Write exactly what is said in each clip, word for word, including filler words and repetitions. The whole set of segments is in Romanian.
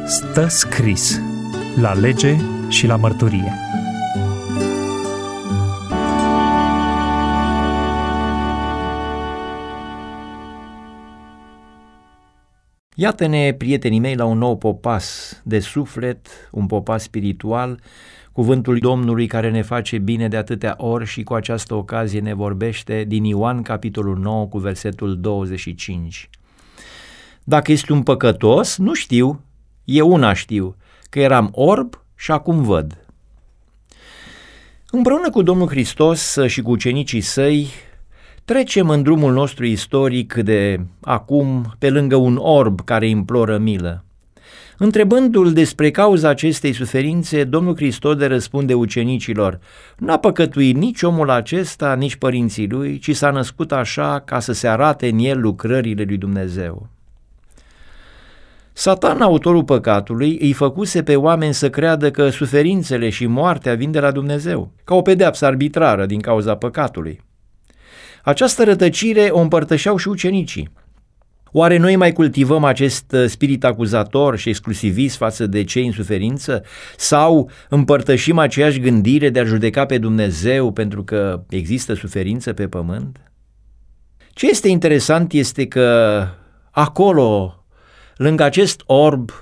Stă scris la lege și la mărturie. Iată-ne, prietenii mei, la un nou popas de suflet, un popas spiritual, cuvântul Domnului care ne face bine de atâtea ori și cu această ocazie ne vorbește din Ioan, capitolul nouă, cu versetul douăzeci și cinci. Dacă ești un păcătos, nu știu, eu una știu, că eram orb și acum văd. Împreună cu Domnul Hristos și cu ucenicii săi, trecem în drumul nostru istoric de acum pe lângă un orb care imploră milă. Întrebându-l despre cauza acestei suferințe, Domnul Hristos le răspunde ucenicilor: n-a păcătuit nici omul acesta, nici părinții lui, ci s-a născut așa ca să se arate în el lucrările lui Dumnezeu. Satan, autorul păcatului, îi făcuse pe oameni să creadă că suferințele și moartea vin de la Dumnezeu, ca o pedeapsă arbitrară din cauza păcatului. Această rătăcire o împărtășeau și ucenicii. Oare noi mai cultivăm acest spirit acuzator și exclusivist față de cei în suferință? Sau împărtășim aceeași gândire de a judeca pe Dumnezeu pentru că există suferință pe pământ? Ce este interesant este că acolo, lângă acest orb,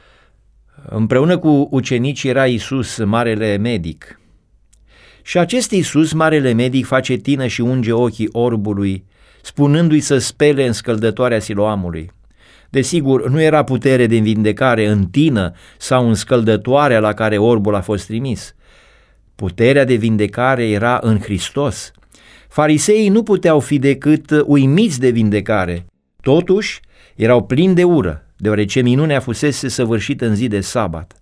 împreună cu ucenicii era Iisus, marele medic. Și acest Iisus, marele medic, face tină și unge ochii orbului, spunându-i să spele în scăldătoarea Siloamului. Desigur, nu era putere de vindecare în tină sau în scăldătoarea la care orbul a fost trimis. Puterea de vindecare era în Hristos. Fariseii nu puteau fi decât uimiți de vindecare. Totuși, erau plini de ură, deoarece minunea fusese săvârșită în zi de sabat.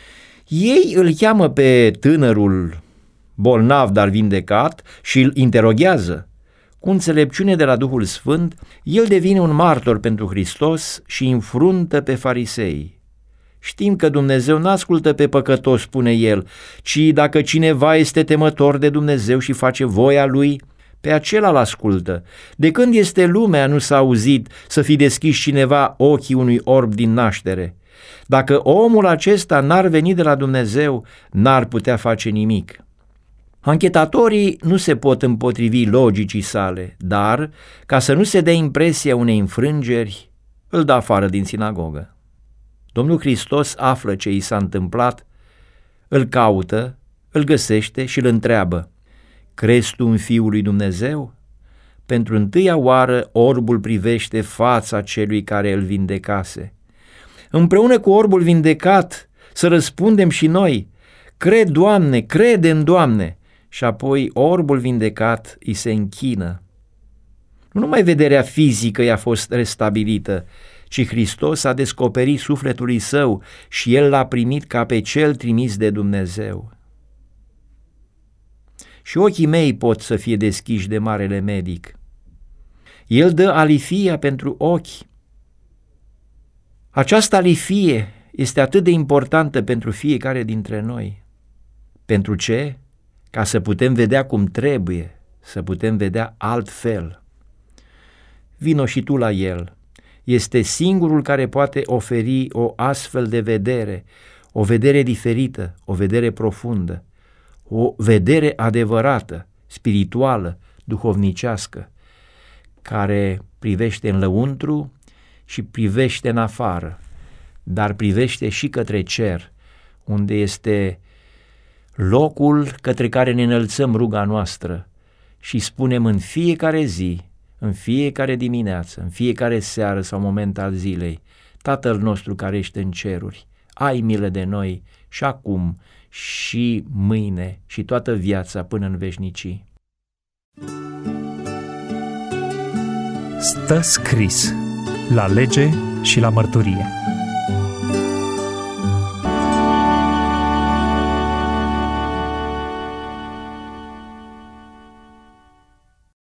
Ei îl cheamă pe tânărul bolnav, dar vindecat, și îl interoghează. Cu înțelepciune de la Duhul Sfânt, el devine un martor pentru Hristos și înfruntă pe farisei. Știm că Dumnezeu n-ascultă pe păcătos, spune el, ci dacă cineva este temător de Dumnezeu și face voia lui, pe acela l-ascultă. De când este lumea, nu s-a auzit să fi deschis cineva ochii unui orb din naștere. Dacă omul acesta n-ar veni de la Dumnezeu, n-ar putea face nimic. Anchetatorii nu se pot împotrivi logicii sale, dar, ca să nu se dea impresia unei înfrângeri, îl dă afară din sinagogă. Domnul Hristos află ce i s-a întâmplat, îl caută, îl găsește și îl întreabă: crezi tu în Fiul lui Dumnezeu? Pentru întâia oară orbul privește fața celui care îl vindecase. Împreună cu orbul vindecat să răspundem și noi: cred, Doamne, crede în Doamne. Și apoi orbul vindecat îi se închină. Nu numai vederea fizică i-a fost restabilită, ci Hristos a descoperit sufletului său și el l-a primit ca pe cel trimis de Dumnezeu. Și ochii mei pot să fie deschiși de marele medic. El dă alifia pentru ochi. Această alifie este atât de importantă pentru fiecare dintre noi. Pentru ce? Ca să putem vedea cum trebuie, să putem vedea altfel. Vino și tu la El. Este singurul care poate oferi o astfel de vedere, o vedere diferită, o vedere profundă, o vedere adevărată, spirituală, duhovnicească, care privește în lăuntru și privește în afară, dar privește și către cer, unde este locul către care ne înălțăm ruga noastră și spunem în fiecare zi, în fiecare dimineață, în fiecare seară sau moment al zilei: Tatăl nostru care ești în ceruri, ai milă de noi și acum și mâine și toată viața până în veșnicii. Stă scris la lege și la mărturie.